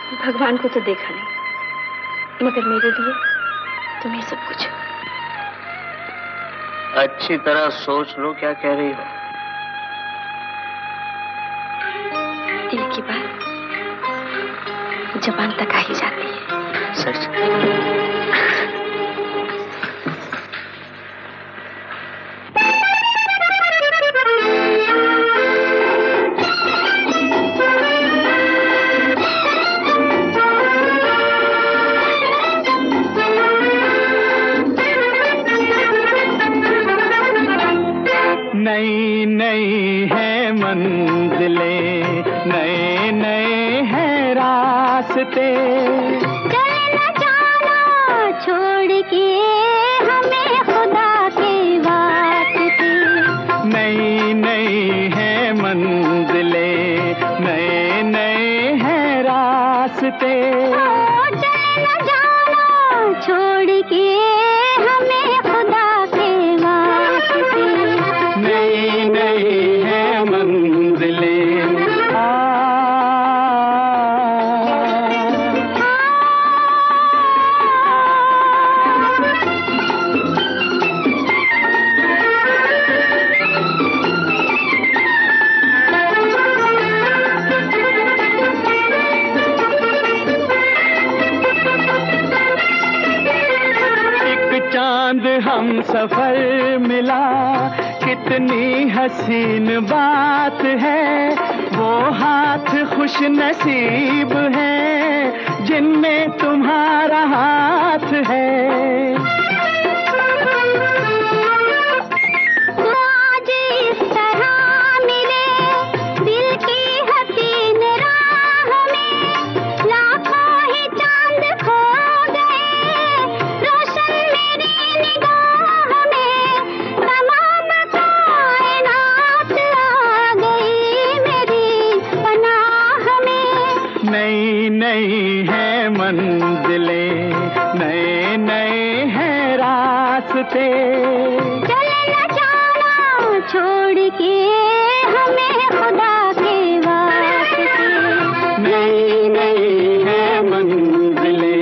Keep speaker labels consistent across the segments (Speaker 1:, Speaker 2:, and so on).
Speaker 1: भगवान को तो देखा नहीं, मगर मेरे लिए तुम्हें सब कुछ।
Speaker 2: अच्छी तरह सोच लो क्या कह रही हो।
Speaker 1: दिल की बात जुबान तक आ ही जाती है।
Speaker 2: सच?
Speaker 3: नई नई है मंजिलें, नए नए हैं रास्ते,
Speaker 4: चले न जाना छोड़ के हमें खुदा के वास्ते।
Speaker 3: नई नई है मंजिलें, नए नए हैं रास्ते,
Speaker 4: चले न जाना छोड़ के हमें खुदा के वास्ते।
Speaker 3: नई नई है मंजिलें। चांद हम सफर मिला, कितनी हसीन बात है, वो हाथ खुश नसीब है जिनमें तुम्हारा हाथ है। नई नई है मंजिलें, नए नए हैं रास्ते,
Speaker 4: चले न जाना छोड़ के हमें खुदा के वास्ते।
Speaker 3: नई नई है मंजिलें।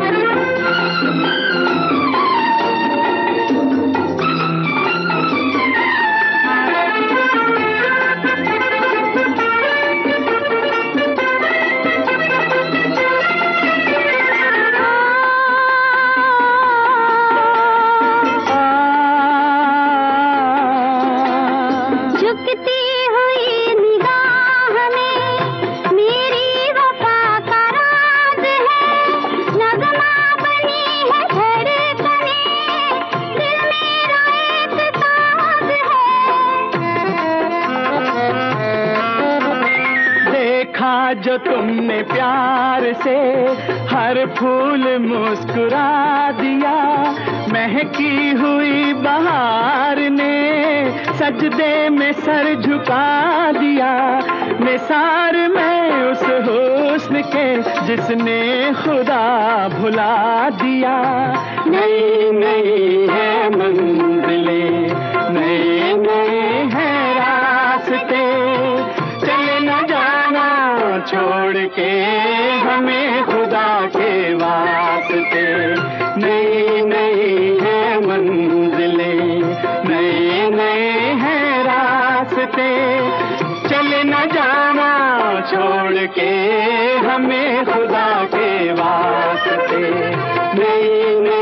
Speaker 4: झुकती हुई निगाह में मेरी वफा का राज है, नगमा बनी है धड़कनें, दिल मेरा एक ताज है।
Speaker 3: देखा जो तुमने प्यार से, हर फूल मुस्कुरा दिया, महकी हुई बहार ने सजदे में सर झुका दिया। निसार मैं उस हुस्न के जिसने खुदा भुला दिया। नई नई है मंजिलें, नए नए हैं रास्ते, चले न जाना छोड़ के हमें खुदा के वास्ते। नई नई है मंजिलें, नए नए हैं रास्ते, चले न जाना छोड़ के हमें खुदा के वास्ते। नई नई